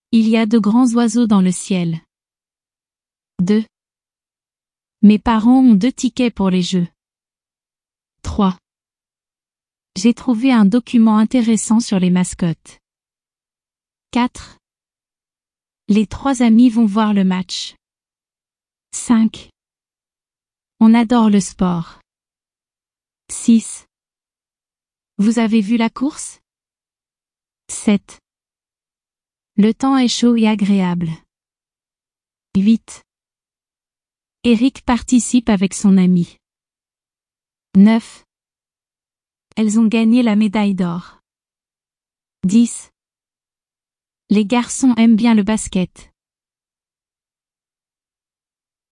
Il y a de grands oiseaux dans le ciel. 2. Mes parents ont 2 tickets pour les jeux. 3. J'ai trouvé un document intéressant sur les mascottes. 4. Les 3 amis vont voir le match. 5. On adore le sport. 6. Vous avez vu la course? 7. Le temps est chaud et agréable. 8. Eric participe avec son ami. 9. Elles ont gagné la médaille d'or. 10. Les garçons aiment bien le basket.